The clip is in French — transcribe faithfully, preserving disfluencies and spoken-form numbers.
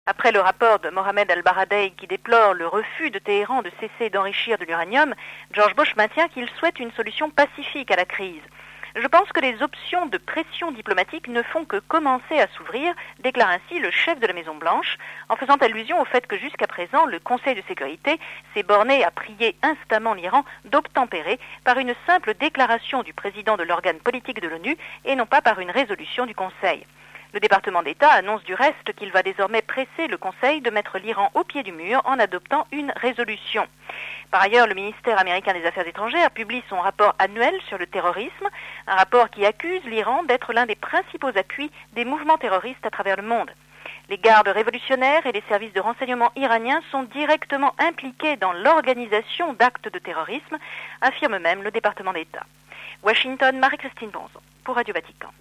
Après le rapport de Mohamed Al-Baradei qui déplore le refus de Téhéran de cesser d'enrichir de l'uranium, George Bush maintient qu'il souhaite une solution pacifique à la crise. Je pense que les options de pression diplomatique ne font que commencer à s'ouvrir, déclare ainsi le chef de la Maison-Blanche, en faisant allusion au fait que jusqu'à présent, le Conseil de sécurité s'est borné à prier instamment l'Iran d'obtempérer par une simple déclaration du président de l'organe politique de l'ONU et non pas par une résolution du Conseil. Le département d'État annonce du reste qu'il va désormais presser le Conseil de mettre l'Iran au pied du mur en adoptant une résolution. Par ailleurs, le ministère américain des Affaires étrangères publie son rapport annuel sur le terrorisme, un rapport qui accuse l'Iran d'être l'un des principaux appuis des mouvements terroristes à travers le monde. Les gardes révolutionnaires et les services de renseignement iraniens sont directement impliqués dans l'organisation d'actes de terrorisme, affirme même le département d'État. Washington, Marie-Christine Bonzon, pour Radio Vatican.